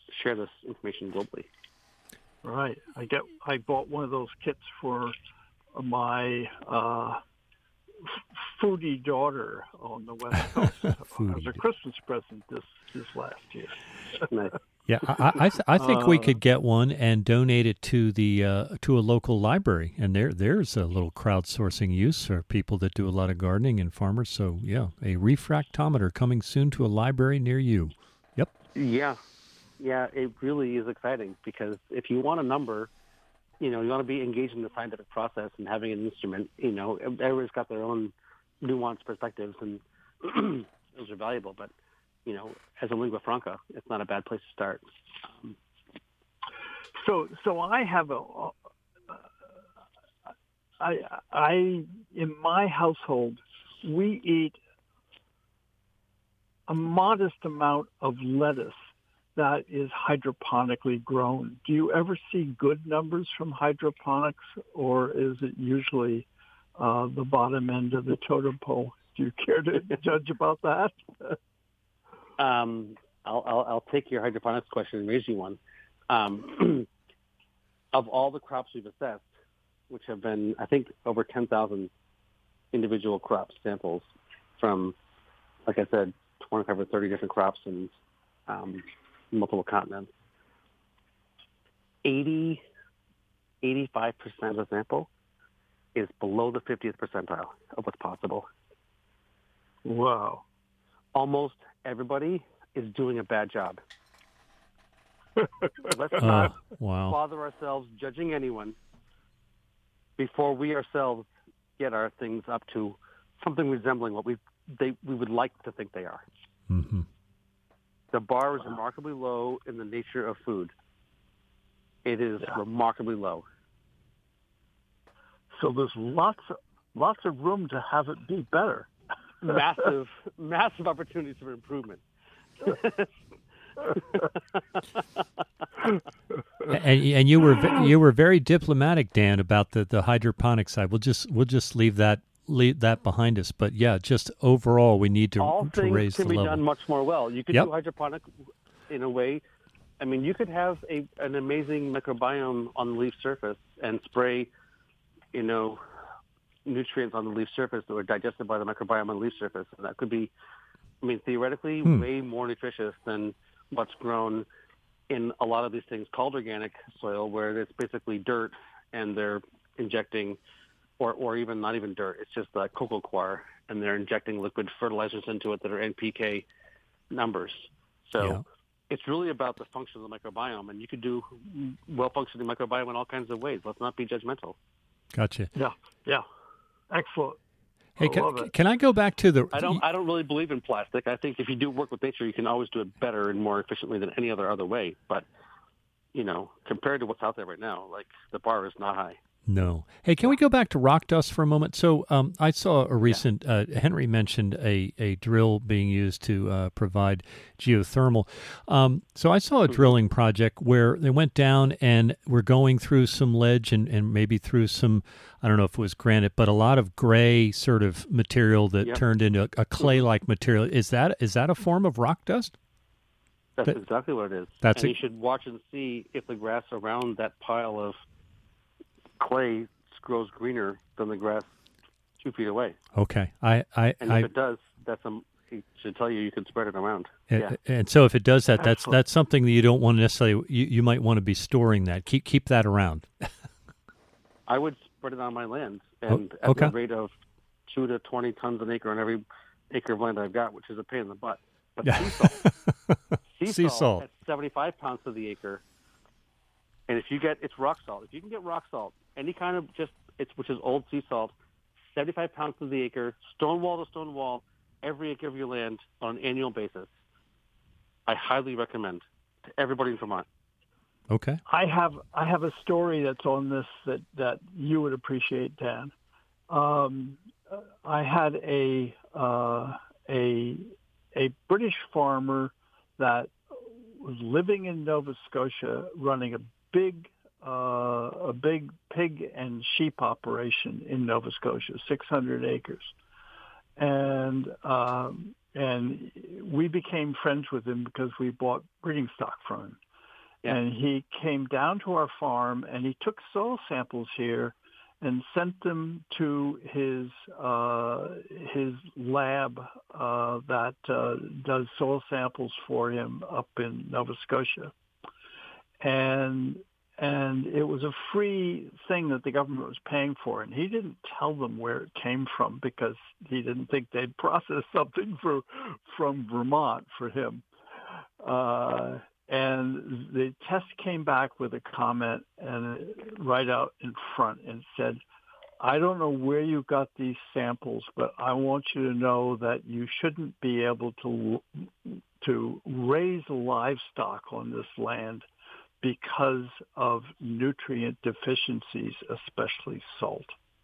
share this information globally. Right. I get. I bought one of those kits for my uh, foodie daughter on the West Coast as a Christmas present this this last year. Nice. Yeah, I I, th- I think we Uh, could get one and donate it to the uh, to a local library, and there there's a little crowdsourcing use for people that do a lot of gardening and farmers. So yeah, a refractometer coming soon to a library near you. Yep. Yeah, yeah, it really is exciting because if you want a number, you know, you want to be engaged in the scientific process and having an instrument. You know, everybody's got their own nuanced perspectives, and those are valuable. But you know, as a lingua franca, it's not a bad place to start. Um, So, so I have a, uh, I, I, in my household, we eat a modest amount of lettuce that is hydroponically grown. Do you ever see good numbers from hydroponics, or is it usually uh, the bottom end of the totem pole? Do you care to judge about that? Um, I'll, I'll, I'll take your hydroponics question and raise you one. Um, of all the crops we've assessed, which have been, I think, over ten thousand individual crop samples from, like I said, twenty-five or thirty different crops in um, multiple continents, eighty, eighty-five percent of the sample is below the fiftieth percentile of what's possible. Wow. Almost everybody is doing a bad job. Let's Oh, not wow. bother ourselves judging anyone before we ourselves get our things up to something resembling what we they we would like to think they are. Mm-hmm. The bar is remarkably low in the nature of food. It is Yeah. remarkably low. So there's lots, lots of room to have it be better. Massive, massive opportunities for improvement. And and you were ve- you were very diplomatic, Dan, about the, the hydroponic side. We'll just we'll just leave that leave that behind us. But yeah, just overall, we need to All to things raise can the be level. done much more well. You could Yep. do hydroponic in a way. I mean, you could have a an amazing microbiome on the leaf surface and spray, you know, nutrients on the leaf surface that were digested by the microbiome on the leaf surface, and that could be, I mean, theoretically, Hmm. way more nutritious than what's grown in a lot of these things called organic soil, where it's basically dirt and they're injecting, or, or even not even dirt, it's just like cocoa coir, and they're injecting liquid fertilizers into it that are N P K numbers. So Yeah. it's really about the function of the microbiome, and you could do well-functioning microbiome in all kinds of ways. Let's not be judgmental. Gotcha. Yeah, yeah. Excellent. Hey, I can, love it. can I go back to the? I don't. I don't really believe in plastic. I think if you do work with nature, you can always do it better and more efficiently than any other other way. But you know, compared to what's out there right now, like the bar is not high. No. Hey, can we go back to rock dust for a moment? So um, I saw a recent, uh, Henry mentioned a, a drill being used to uh, provide geothermal. Um, so I saw a drilling project where they went down and were going through some ledge and, and maybe through some, I don't know if it was granite, but a lot of gray sort of material that Yep. turned into a, a clay-like material. Is that is that a form of rock dust? That's But- exactly what it is. That's and it. you should watch and see if the grass around that pile of clay grows greener than the grass two feet away. Okay. I, I, And I if it does, that's a, it should tell you you can spread it around. And, Yeah. and so if it does that, that's Excellent. that's something that you don't want to necessarily. You, you might want to be storing that. Keep keep that around. I would spread it on my land, and Oh, okay. at the rate of two to twenty tons an acre on every acre of land I've got, which is a pain in the butt. But Yeah. sea salt, sea, Sea salt, salt. at seventy-five pounds to the acre, and if you get it's rock salt. If you can get rock salt, any kind of just it's which is old sea salt, seventy-five pounds to the acre, stone wall to stone wall, every acre of your land on an annual basis. I highly recommend to everybody in Vermont. Okay. I have I have a story that's on this that, that you would appreciate, Dan. Um, I had a uh, a a British farmer that was living in Nova Scotia, running a big uh, a big pig and sheep operation in Nova Scotia, six hundred acres, and um, and we became friends with him because we bought breeding stock from him. Yeah. And he came down to our farm, and he took soil samples here and sent them to his uh, his lab uh, that uh, does soil samples for him up in Nova Scotia. And and it was a free thing that the government was paying for, and he didn't tell them where it came from because he didn't think they'd process something for from Vermont for him. Uh, and the test came back with a comment and right out in front and said, I don't know where you got these samples, but I want you to know that you shouldn't be able to to raise livestock on this land because of nutrient deficiencies, especially salt.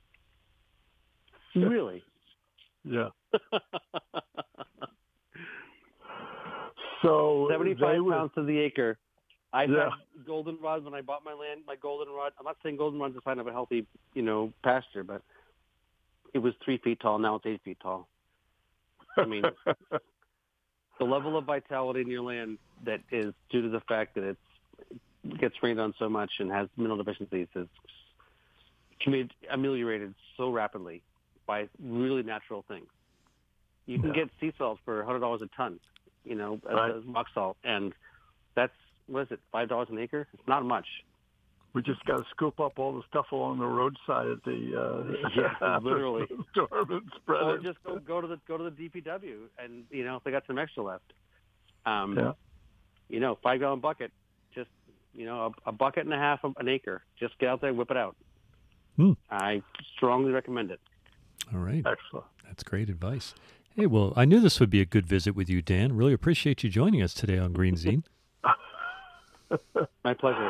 Really? Yeah. So seventy-five were, pounds to the acre. I yeah. had goldenrod when I bought my land. My goldenrod. I'm not saying goldenrod's a sign of a healthy, you know, pasture, but it was three feet tall. Now it's eight feet tall. I mean, the level of vitality in your land that is due to the fact that it's, it gets rained on so much and has mineral deficiencies is can be ameliorated so rapidly by really natural things. You can yeah. get sea salt for one hundred dollars a ton. You know, right. as, as rock salt, and that's, what is it, five dollars an acre? It's not much. We just got to scoop up all the stuff along the roadside at the uh, yeah, literally storm and spread or it. just go, go to the go to the D P W, and you know if they got some extra left, um, yeah. you know, five gallon bucket, just you know a, a bucket and a half of an acre. Just get out there, whip it out. Hmm. I strongly recommend it. All right, excellent. That's great advice. Hey, well, I knew this would be a good visit with you, Dan. Really appreciate you joining us today on Green Zine. My pleasure.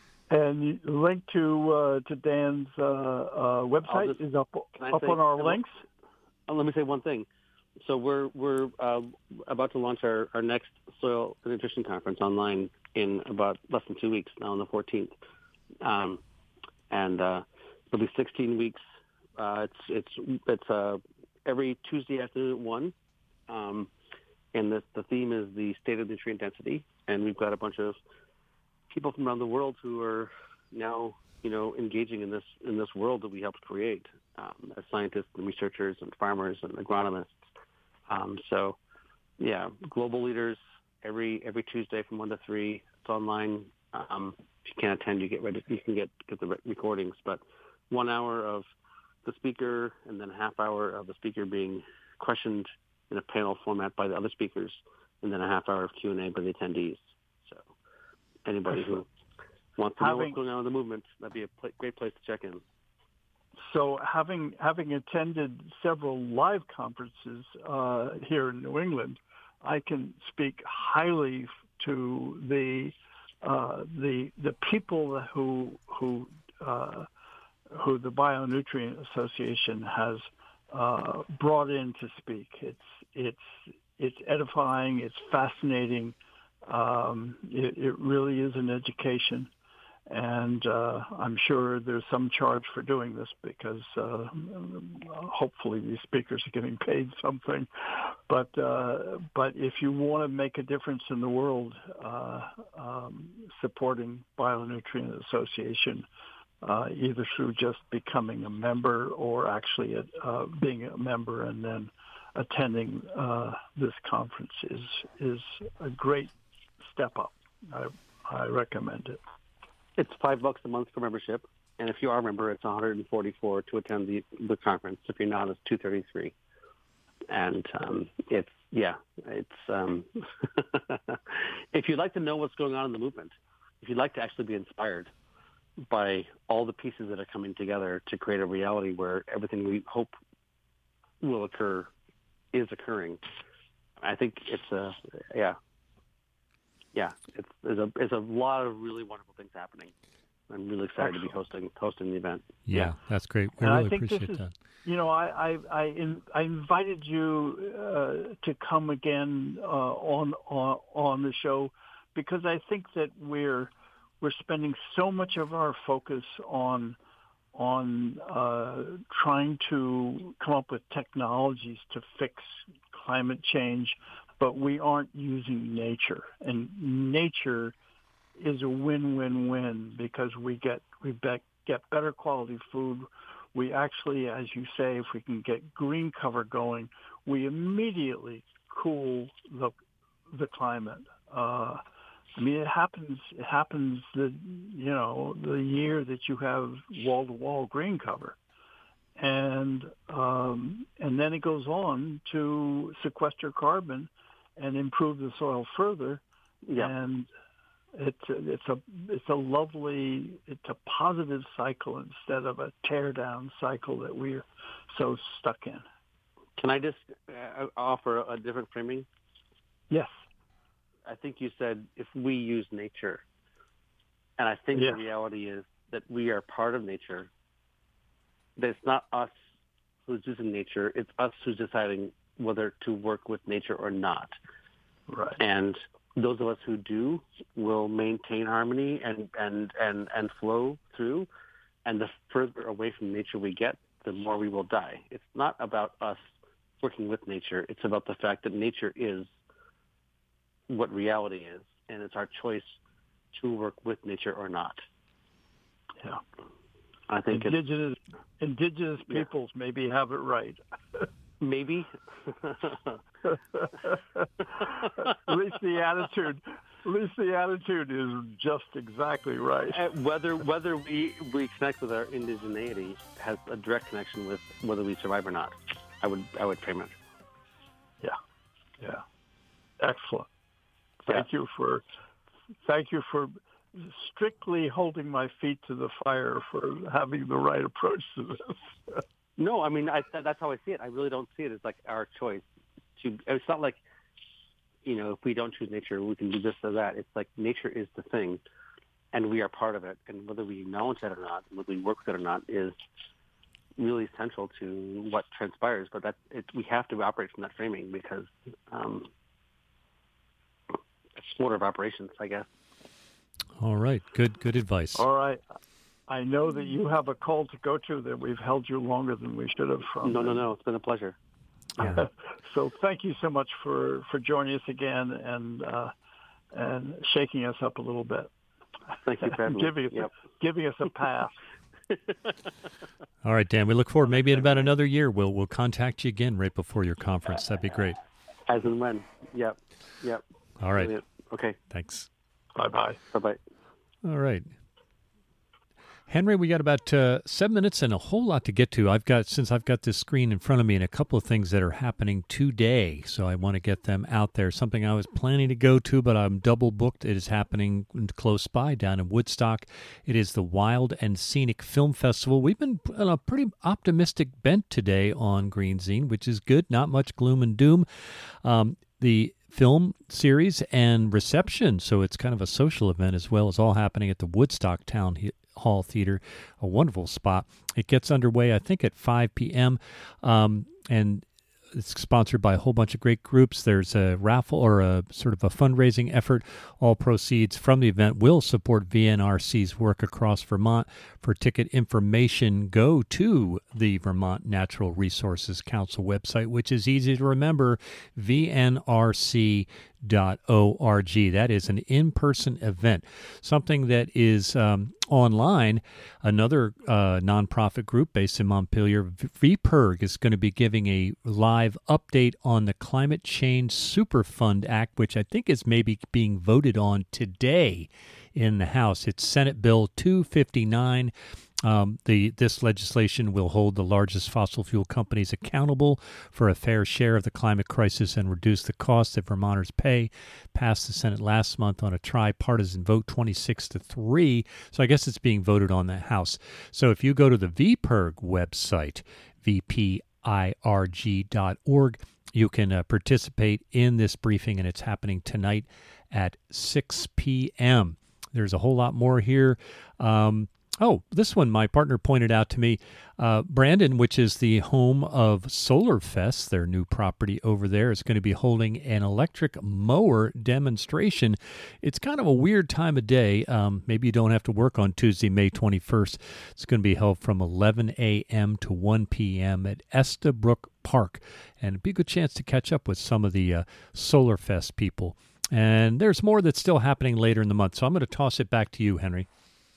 And the link to uh, to Dan's uh, uh, website just, is up up say, on our links. Uh, let me say one thing. So we're we're uh, about to launch our, our next soil and nutrition conference online in about less than two weeks now on the fourteenth, um, and uh, it'll be sixteen weeks. Uh, it's it's it's uh, every Tuesday afternoon at one, um, and the the theme is the state of nutrient density, and we've got a bunch of people from around the world who are now, you know, engaging in this in this world that we helped create um, as scientists and researchers and farmers and agronomists. Um, so, yeah, global leaders every every Tuesday from one to three. It's online. Um, if you can't attend, you get ready. You can get get the re- recordings. But one hour of the speaker and then a half hour of the speaker being questioned in a panel format by the other speakers, and then a half hour of Q and A by the attendees. So anybody who wants to know having, what's going on in the movement, that'd be a pl- great place to check in. So having having attended several live conferences uh, here in New England, I can speak highly to the uh, the the people who who uh, who the Bionutrient Association has uh, brought in to speak. It's it's it's edifying. It's fascinating. Um, it, it really is an education. And uh, I'm sure there's some charge for doing this because uh, hopefully these speakers are getting paid something. But uh, but if you want to make a difference in the world, uh, um, supporting Bionutrient Association, uh, either through just becoming a member or actually uh, being a member and then attending uh, this conference is is a great step up. I, I recommend it. It's five bucks a month for membership, and if you are a member, it's one hundred forty-four to attend the, the conference. If you're not, it's two thirty-three. And um, it's yeah, it's um, if you'd like to know what's going on in the movement, if you'd like to actually be inspired by all the pieces that are coming together to create a reality where everything we hope will occur is occurring, I think it's a yeah. Yeah, it's there's a there's a lot of really wonderful things happening. I'm really excited Excellent. to be hosting hosting the event. Yeah, yeah. That's great. We and really I think appreciate this is, that. You know, I I I, in, I invited you uh, to come again uh, on, on on the show because I think that we're we're spending so much of our focus on on uh, trying to come up with technologies to fix climate change, but we aren't using nature. And nature is a win-win-win because we get we be, get better quality food. We actually, as you say, if we can get green cover going, we immediately cool the the climate. Uh, I mean, it happens. It happens the you know the year that you have wall-to-wall green cover, and um, and then it goes on to sequester carbon and improve the soil further. Yeah. And it's a, it's a it's a lovely it's a positive cycle instead of a tear down cycle that we're so stuck in. Can I just uh, offer a different framing? Yes. I think you said if we use nature, and I think yes. the reality is that we are part of nature. That it's not us who's using nature; it's us who's deciding whether to work with nature or not. Right. And those of us who do will maintain harmony and, and, and, and flow through. And the further away from nature we get, the more we will die. It's not about us working with nature. It's about the fact that nature is what reality is, and it's our choice to work with nature or not. Yeah. I think indigenous indigenous yeah. peoples maybe have it right. Maybe. At least the attitude, at least the attitude is just exactly right. Uh, whether whether we, we connect with our indigeneity has a direct connection with whether we survive or not. I would I would frame it. Yeah, yeah, excellent. Thank yeah. you for thank you for strictly holding my feet to the fire for having the right approach to this. No, I mean I, that's how I see it. I really don't see it as like our choice. To it's not like, you know, if we don't choose nature, we can do this or that. It's like nature is the thing, and we are part of it. And whether we acknowledge that or not, whether we work with it or not, is really central to what transpires. But that it, we have to operate from that framing because um, it's order of operations, I guess. All right, good good advice. All right. I know that you have a call to go to, that we've held you longer than we should have. From no, no, no. It's been a pleasure. Yeah. So thank you so much for, for joining us again and uh, and shaking us up a little bit. Thank you for having giving me. Us, yep. giving us a pass. All right, Dan, we look forward. Maybe in about another year, we'll we'll contact you again right before your conference. That'd be great. As and when. Yep. Yep. All right. Brilliant. Okay. Thanks. Bye-bye. Bye-bye. All right. Henry, we got about uh, seven minutes and a whole lot to get to. I've got, since I've got this screen in front of me, and a couple of things that are happening today, so I want to get them out there. Something I was planning to go to, but I'm double booked. It is happening close by down in Woodstock. It is the Wild and Scenic Film Festival. We've been on a pretty optimistic bent today on Green Zine, which is good. Not much gloom and doom. Um, the film series and reception, so it's kind of a social event as well, is all happening at the Woodstock Town Hall Theater, a wonderful spot. It gets underway, I think, at five p.m., um, and it's sponsored by a whole bunch of great groups. There's a raffle or a sort of a fundraising effort. All proceeds from the event will support V N R C's work across Vermont. For ticket information, go to the Vermont Natural Resources Council website, which is easy to remember, V N R C dot org. That is an in-person event, something that is um, online. Another uh, nonprofit group based in Montpelier, V P E R G, is going to be giving a live update on the Climate Change Superfund Act, which I think is maybe being voted on today in the House. It's Senate Bill two fifty-nine. Um, the this legislation will hold the largest fossil fuel companies accountable for a fair share of the climate crisis and reduce the cost that Vermonters pay. Passed the Senate last month on a tripartisan vote, twenty-six to three. So I guess it's being voted on the House. So if you go to the V P E R G website, V P I R G dot org, you can uh, participate in this briefing, and it's happening tonight at six p.m. There's a whole lot more here. Um, oh, this one my partner pointed out to me. Uh, Brandon, which is the home of Solar Fest, their new property over there, is going to be holding an electric mower demonstration. It's kind of a weird time of day. Um, maybe you don't have to work on Tuesday, May twenty-first. It's going to be held from eleven a.m. to one p.m. at Estabrook Park. And it'd be a good chance to catch up with some of the uh, Solar Fest people And there's more that's still happening later in the month. So I'm going to toss it back to you, Henry.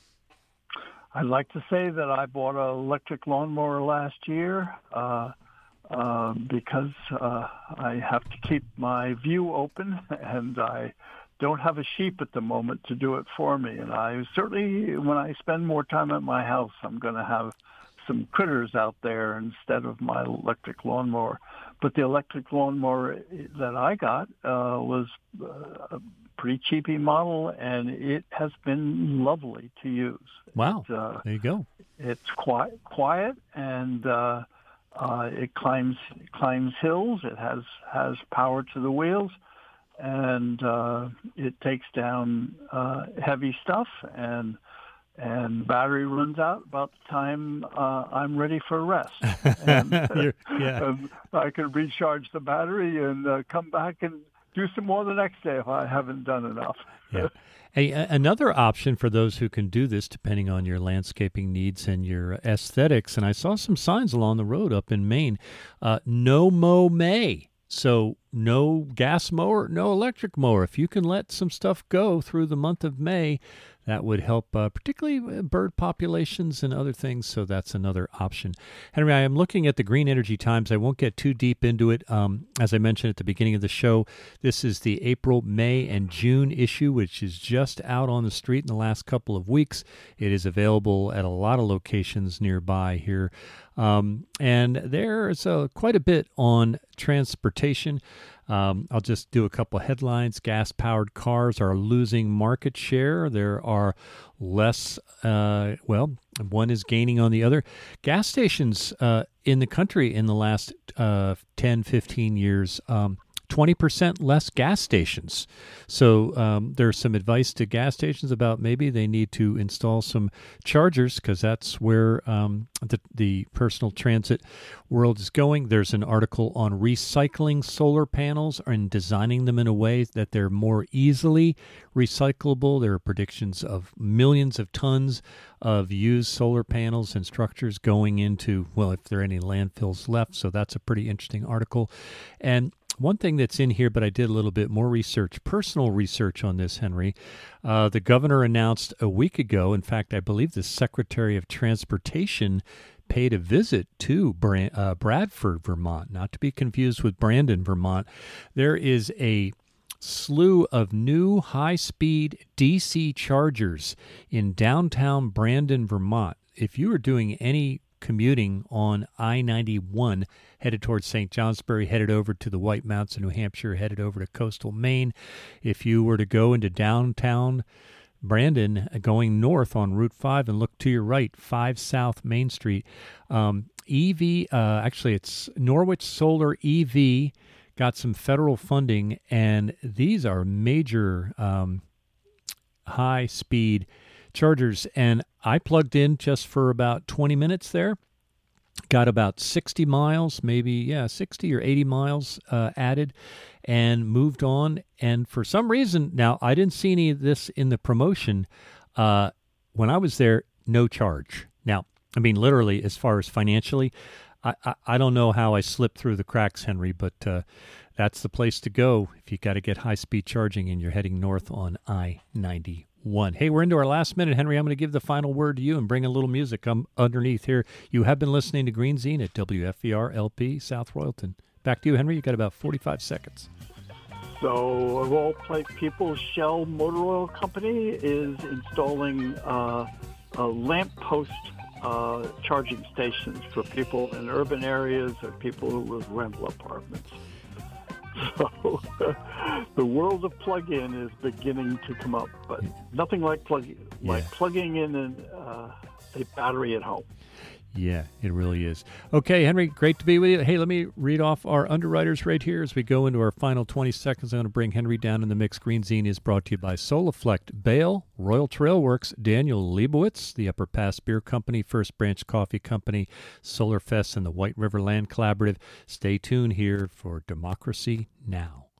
I'd like to say that I bought an electric lawnmower last year uh, uh, because uh, I have to keep my view open, and I don't have a sheep at the moment to do it for me. And I certainly, when I spend more time at my house, I'm going to have some critters out there instead of my electric lawnmower. But the electric lawnmower that I got uh, was a pretty cheapy model, and it has been lovely to use. Wow. It, uh, there you go. It's quiet, quiet and uh, uh, it climbs climbs hills. It has, has power to the wheels, and uh, it takes down uh, heavy stuff, and and battery runs out about the time uh, I'm ready for rest. And, uh, yeah. and I can recharge the battery and uh, come back and do some more the next day if I haven't done enough. Yeah. Hey, another option for those who can do this, depending on your landscaping needs and your aesthetics, and I saw some signs along the road up in Maine, uh, no mow May. So no gas mower, no electric mower. If you can let some stuff go through the month of May, that would help uh, particularly bird populations and other things, so that's another option. Henry, I am looking at the Green Energy Times. I won't get too deep into it. Um, as I mentioned at the beginning of the show, this is the April, May, and June issue, which is just out on the street in the last couple of weeks. It is available at a lot of locations nearby here. Um, and there's uh, quite a bit on transportation. Um, I'll just do a couple headlines. Gas-powered cars are losing market share. There are less, uh, well, one is gaining on the other. Gas stations uh, in the country in the last uh, ten, fifteen years, um, twenty percent less gas stations. So um, there's some advice to gas stations about maybe they need to install some chargers, because that's where um, the, the personal transit world is going. There's an article on recycling solar panels and designing them in a way that they're more easily recyclable. There are predictions of millions of tons of used solar panels and structures going into, well, if there are any landfills left. So that's a pretty interesting article. And one thing that's in here, but I did a little bit more research, personal research on this, Henry. Uh, the governor announced a week ago, in fact, I believe the Secretary of Transportation paid a visit to Brand, uh, Bradford, Vermont, not to be confused with Brandon, Vermont. There is a slew of new high-speed D C chargers in downtown Brandon, Vermont. If you are doing any commuting on I ninety-one, headed towards Saint Johnsbury, headed over to the White Mountains of New Hampshire, headed over to coastal Maine. If you were to go into downtown Brandon, going north on Route five and look to your right, five South Main Street, um, E V, uh, actually it's Norwich Solar E V, got some federal funding, and these are major um, high-speed chargers, and I plugged in just for about twenty minutes there. Got about sixty miles, maybe, yeah, sixty or eighty miles uh, added, and moved on. And for some reason, now, I didn't see any of this in the promotion. Uh, when I was there, no charge. Now, I mean, literally, as far as financially, I, I, I don't know how I slipped through the cracks, Henry, but uh, that's the place to go if you got to get high-speed charging and you're heading north on I ninety-one. One. Hey, we're into our last minute, Henry. I'm going to give the final word to you and bring a little music um, underneath here. You have been listening to Green Zine at W F E R L P South Royalton. Back to you, Henry. You got about forty-five seconds. So, of all people, Shell Motor Oil Company is installing uh, a lamppost uh, charging stations for people in urban areas or people who live in rental apartments. So the world of plug-in is beginning to come up, but nothing like plugging like yeah. plugging in an, uh, a battery at home. Yeah, it really is. Okay, Henry, great to be with you. Hey, let me read off our underwriters right here as we go into our final twenty seconds. I'm going to bring Henry down in the mix. Green Zine is brought to you by Solaflect, Bale, Royal Trail Works, Daniel Leibowitz, the Upper Pass Beer Company, First Branch Coffee Company, Solar Fest, and the White River Land Collaborative. Stay tuned here for Democracy Now!